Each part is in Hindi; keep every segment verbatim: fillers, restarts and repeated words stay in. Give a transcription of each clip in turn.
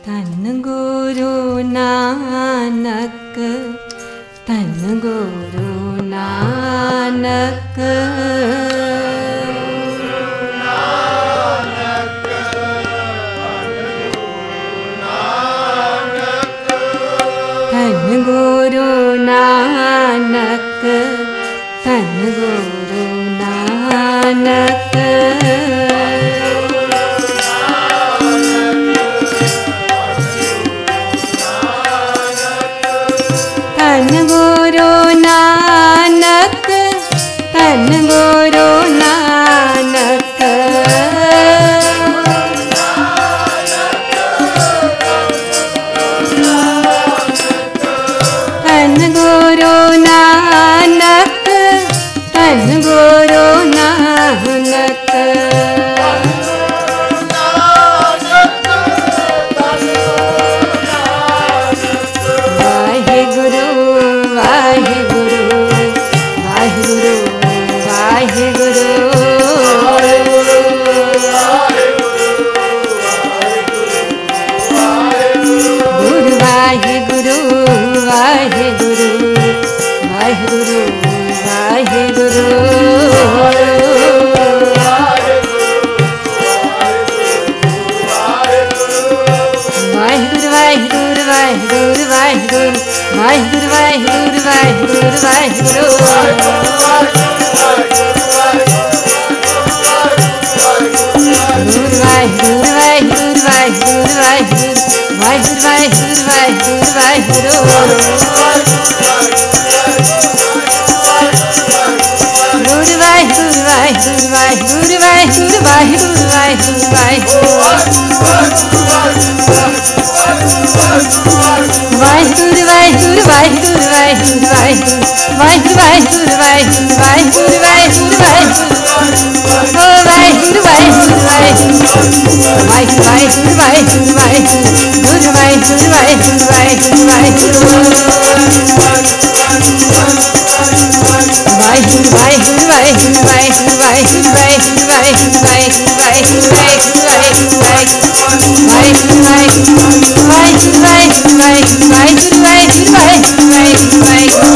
धन गुरु नानक, धन गुरु नानक, धन गुरु नानक, धन गुरु नानक, धन गुरु नानक, धन गुरु नानक, धन गुरु नानक, धन गुरु नानक, वाहिगुरु वाहिगुरु वाहिगुरु वाहिगुरु, गुरु वाहिगुरु वाहिगुरु वाहिगुरु वाहिगुरु, वाहिगुरु वाहिगुरु वाहिगुरु वाहिगुरु, वाहिगुरु वाहिगुरु वाहिगुरु वाहिगुरु, गुरु वाहिगुरु वाहिगुरु वाहिगुरु वाहिगुरु, वाहिगुरु वाहिगुरु वाहिगुरु वाहिगुरु, गुरु वाहिगुरु वाहिगुरु वाहिगुरु वाहिगुरु, वाहिगुरु वाहिगुरु वाहिगुरु, वाहिगुरु वाहिगुरु वाहिगुरु वाहिगुरु वाहिगुरु, वाहिगुरु वाहिगुरु वाहिगुरु वाहिगुरु वाहिगुरु वाहिगुरु, ओ वाहिगुरु वाहिगुरु वाहिगुरु, वाहिगुरु वाहिगुरु वाहिगुरु वाहिगुरु, गुरु वाहिगुरु वाहिगुरु वाहिगुरु वाहिगुरु, वाहिगुरु वाहिगुरु वाहिगुरु वाहिगुरु वाहिगुरु वाहिगुरु वाहिगुरु वाहिगुरु वाहिगुरु वाहिगुरु वाहिगुरु, वाहिगुरु वाहिगुरु वाहिगुरु वाहिगुरु वाहिगुरु वाहिगुरु वाहिगुरु वाहिगुरु वाहिगुरु वाहिगुरु वाहिगुरु, वाहिगुरु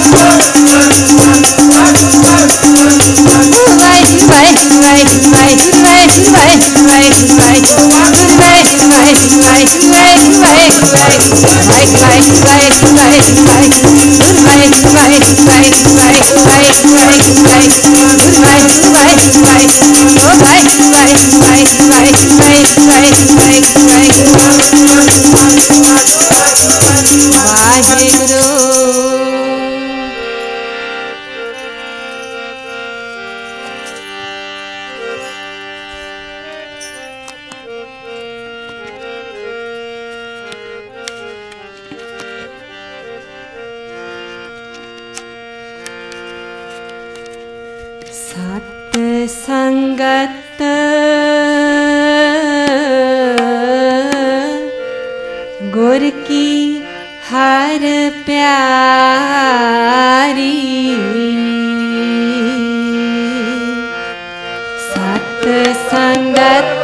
वाहिगुरु वाहिगुरु वाहिगुरु वाहिगुरु वाहिगुरु वाहिगुरु वाहिगुरु वाहिगुरु, गुरु वाहिगुरु वाहिगुरु वाहिगुरु वाहिगुरु वाहिगुरु वाहिगुरु, वाहिगुरु वाहिगुरु वाहिगुरु वाहिगुरु वाहिगुरु, गुरु वाहिगुरु वाहिगुरु वाहिगुरु वाहिगुरु वाहिगुरु वाहिगुरु वाहिगुरु, गुरु वाहिगुरु वाहिगुरु वाहिगुरु, ओ वाहिगुरु वाहिगुरु वाहिगुरु वाहिगुरु वाहिगुरु वाहिगुरु वाहिगुरु वाहिगुरु, वाहिगुरु। सत संगत गुर की हर प्यारी, सत संगत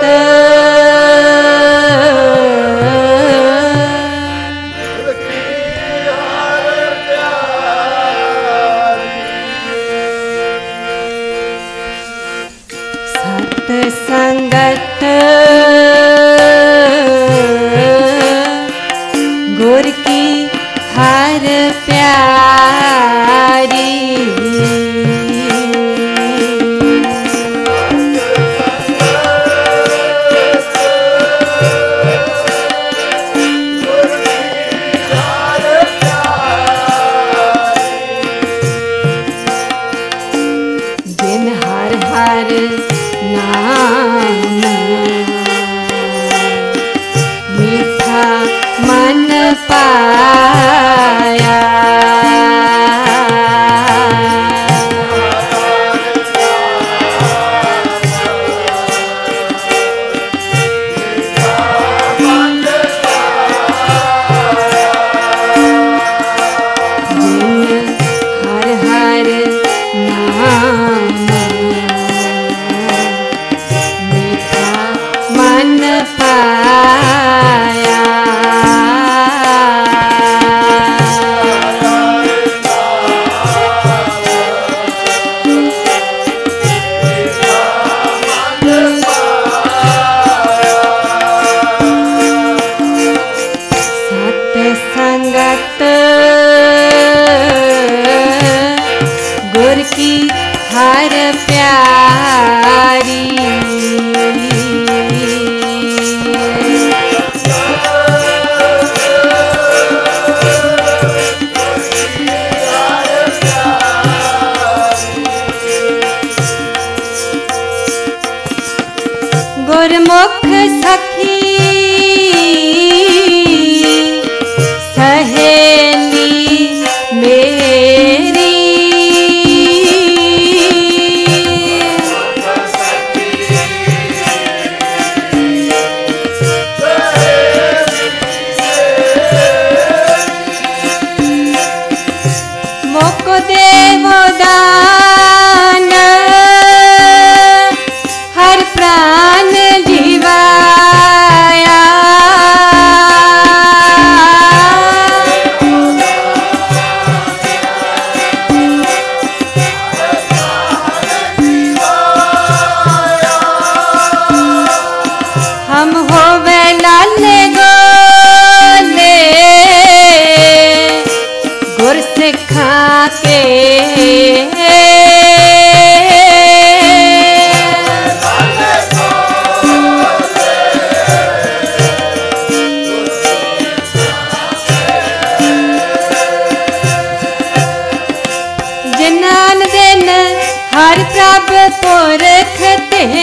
संगत गुर की हर प्यारी,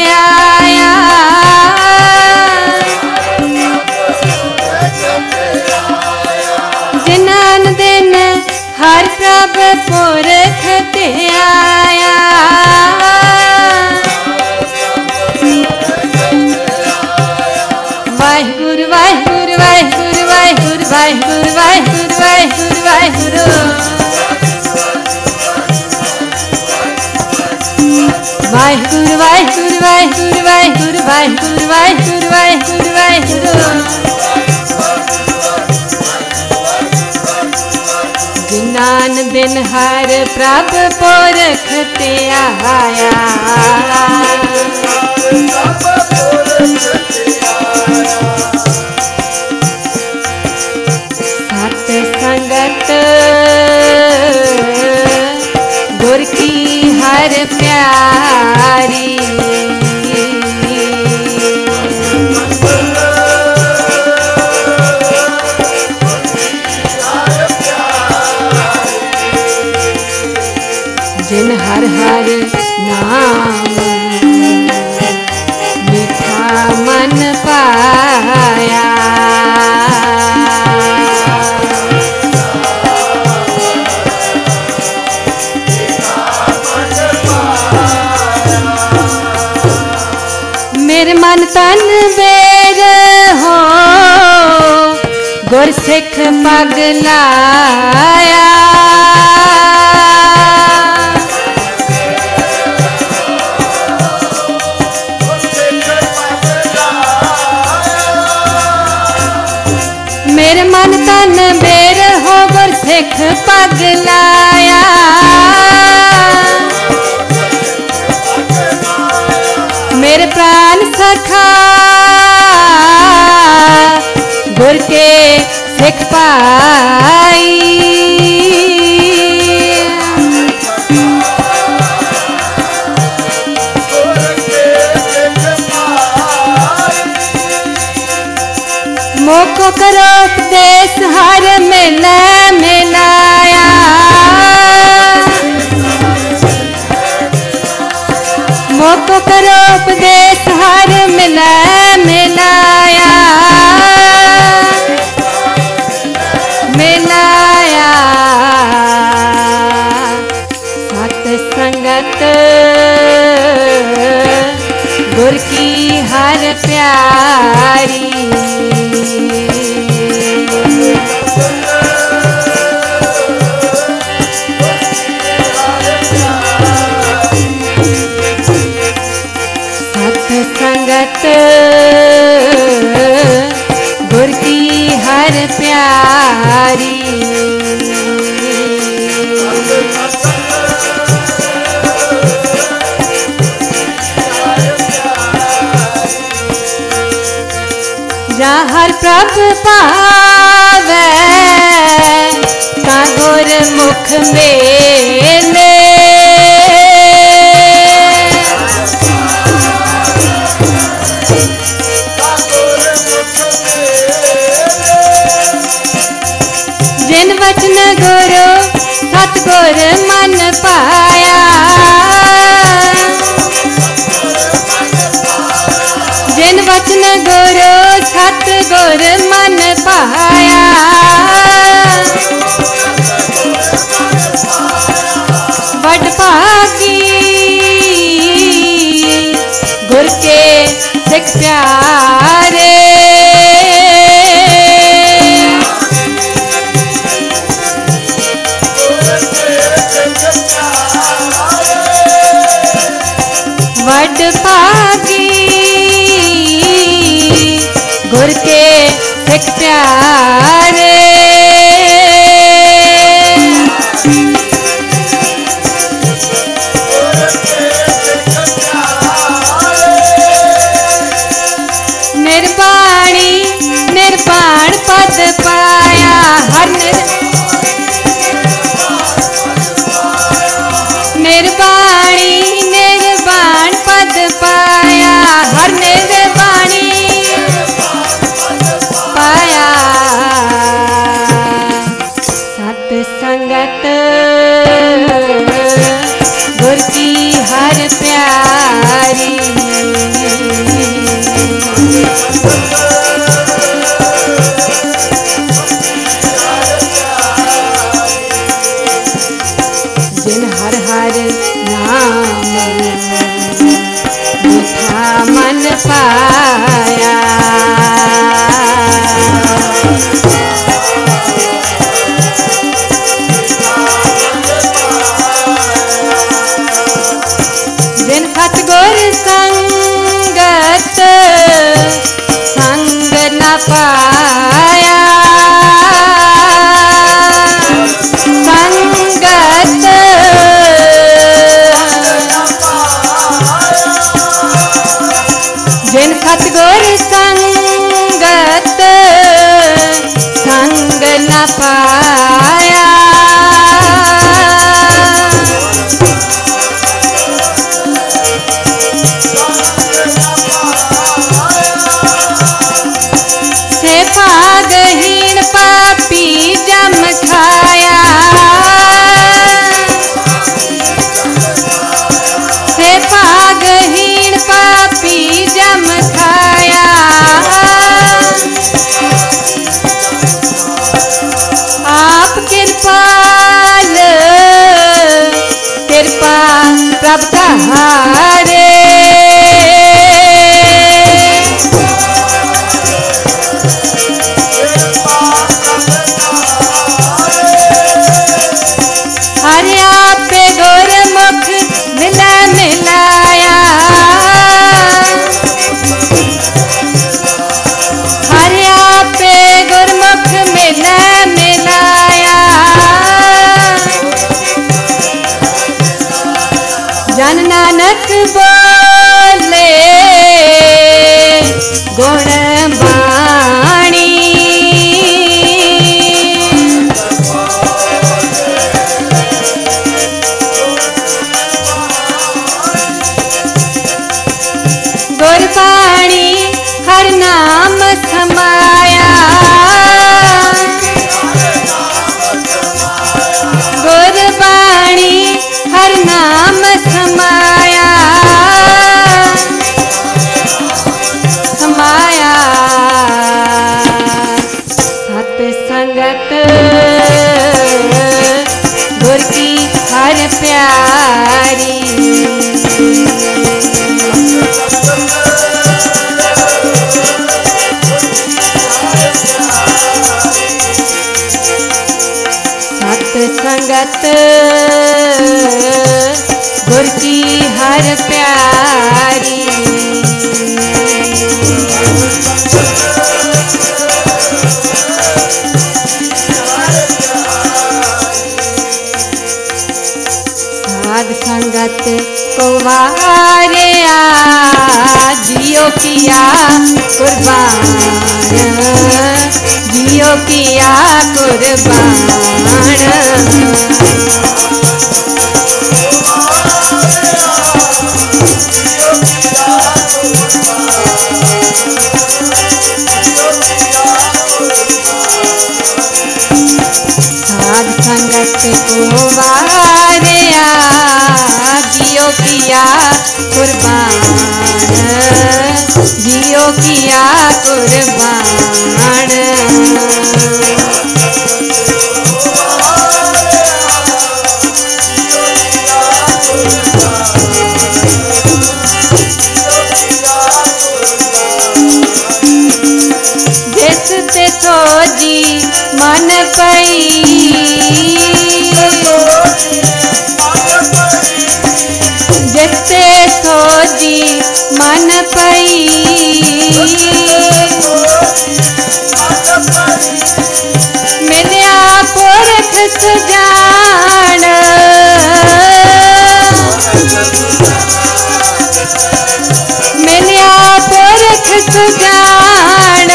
आया। जिनान दिन हर प्रभ पुरख ते आया। वाहिगुरु वाहिगुरु वाहिगुरु वाहिगुरु वाहिगुरु वाहिगुरु वाहिगुरु वाहिगुरु वाहिगुरु वाहिगुरु वाहिगुरु वाहिगुरु वाहिगुरु वाहिगुरु वाहिगुरु वाहिगुरु। जिनान दिन हर प्रभ पुरख ते आया। सत संगत गुर की हर प्यारी। जिन हर हर नाम मीठा मन पाया। मेरे मन तन बेर हो गुर सिख पगलाया। मेरे मन तन बेर हो गुर सिख पगलाया। मेरे प्राण सखा गुर के सिख पाई। मोको करो उपदेश हर मिले मिलाया। मोको करो उपदेश हर मिले मिलाया। मिलाया सत संगत गुर की हर प्यारी। संगत गुर की हर प्यारी। जा हर प्रभ पावे ता गुर मुख मेले। जिन वचन गुरु सतगुर मन पाया। जिन वचन गुरु सतगुर मन पाया। बड़ भागी गुर के सिख प्यारे। बड़ भागी गुर के सिख प्यारे। निर्वाणी निर्वाण पद पाया। हर निर्वाणी निर्वाण पद पाया। हर निर्वाणी पाया। ना पाया संगत जिन सतगुर संगत संग न पाया से भागहीन पापी जम खाया से भागहीन पापी जम खाया आप कृपाल कृपा प्रभ कहारे हरे आपे गुरमुख मिला मिलाया हरे आपे गुरमुख मिला मिलाया जन नानक बोले गुण बाणी गुरबाणी हर नाम समाया गुरबाणी हर नाम समाया समाया सत संगत गुर की हर प्यारी संगत गुर की हर प्यारी साध संगत को वारिया जियो किया कुर्बान जियो किया कुर्बान साध संगत को वारिया जियो किया कुर्बान जियो किया कुर्बान जिसते सोजी मन पई जिसते सोजी मन पई मिलिया पुरख सुजान मिलिया पुरख सुजान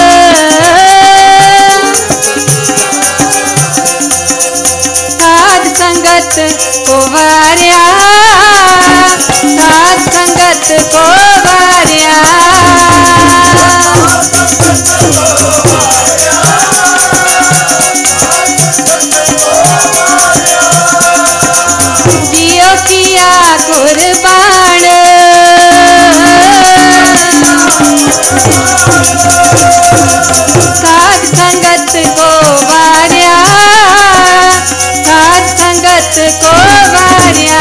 साध संगत को वारिया साध संगत को वारिया जियो किया कुर्बान साध संगत को वारिया साध संगत को वारिया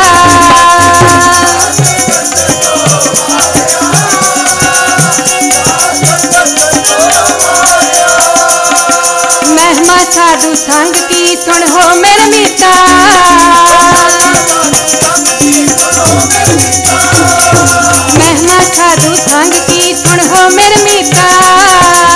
महिमा साधु संग की सुन हो मेरे मिता महिमा साधु संग की सुन हो मेरे मिता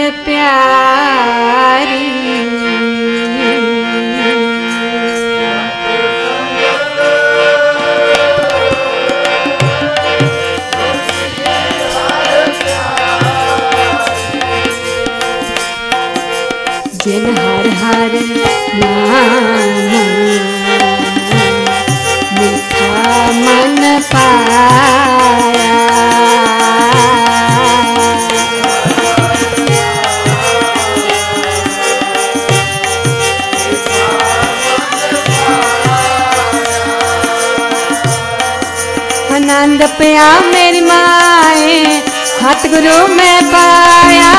प्यारी। जिन हर हर नाम मीठा मन पाया, आनंद पिया मेरी माए सतगुरु में पाया।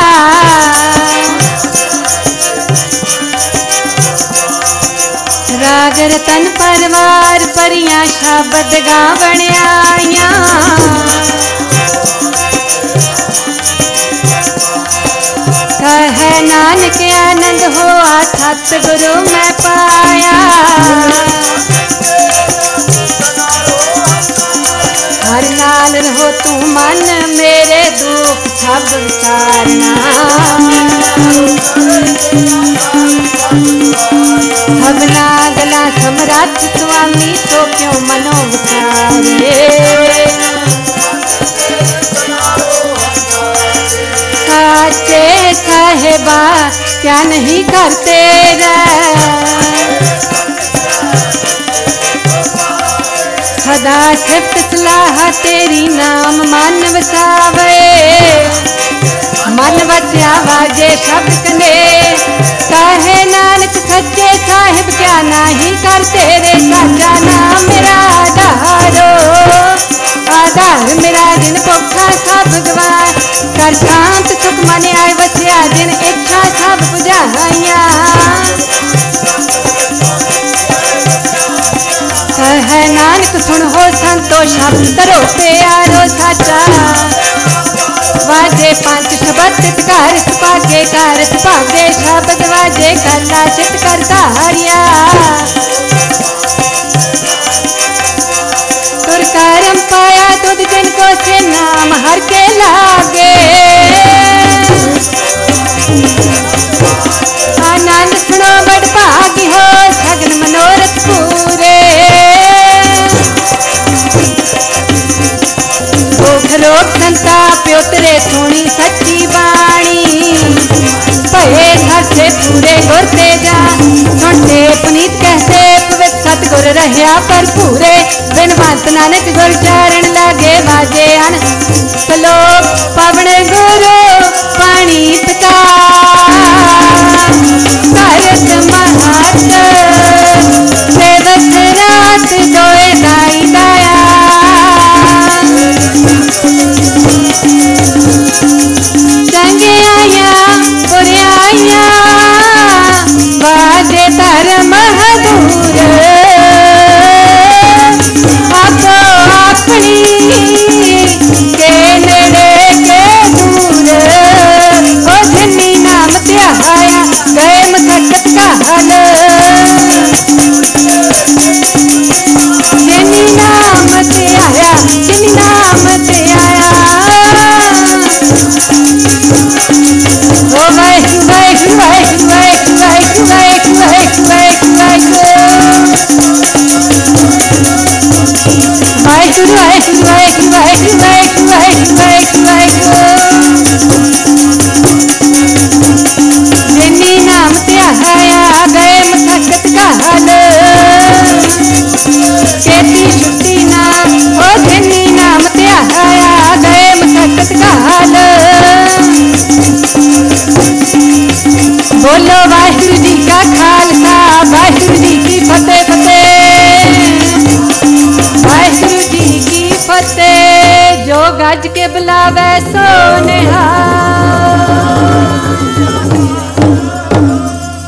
राग रतन परवार परियां शब्द गावण आईया, कहे नानक आनंद होआ सतगुरु में पाया। हर नाल रहो तू मन मेरे दुख सब विसारना, सबना गला समरथ स्वामी तो क्यों मनो विचारे। काचे साहेबा क्या नहीं करते रे, सदा सिफ्त सलाह तेरी नाम मन वसावे। मन वस्या वाजे शब्द कने, कहे नानक सच्चे साहिब क्या नहीं करते रे। साचा नाम मेरा आधारो, आधार मेरा जिन पोखा सब गवार। कर शांत सुख मन आए वस्या जिन इच्छा सब बुझाइया। कहे नानक सुन हो संतो शब्द तरो प्यारो साचा। वाजे पंच शब्द चितकार पाके कारत भागे, शब्द वाजे करता चित करता हरिया। तुर करम पाया तुद जिनको से नाम हर के लागे। आनंद सुनो बड़ भागी हो सगन मनोरथ पूरे। दुख रोग संताप उतरे सुनी सच्ची बाणी। भये घर से पूरे गुर तेजा, सुनते पुनीत कहते पवित्र सतगुर रहया भरपूरे। बिन भंत नानक गुर चरण लागे बाजे अन सलोक। पवन गुरु पानी पिता भरत महत, सेवक रात दोए दाई दाया। चंगे आया बुरे आया बाजे धर्म हदूर। आपो अपनी के नेड़े के दूर। ओ धनी नाम त्याया गए मसकत का हल। धनी नाम त्याया धनी नाम त्याया। ओ वाहिगुरु वाहिगुरु वाहिगुरु वाहिगुरु वाहिगुरु वाहिगुरु वाहिगुरु वाहिगुरु वाहिगुरु वाहिगुरु वाहिगुरु वाहिगुरु वाहिगुरु वाहिगुरु वाहिगुरु वाहिगुरु। जिनी नाम त्याया गए मसकत का हल। खेती छुट्टी ना ओ जिनी नाम त्याया गए मसकत का हल। बोलो वाहिगुरु जी का खालसा वाहिगुरु जी की फतेह फतेह। वाहिगुरु जी की फतेह। जो गज के बुलावे सो निहाल।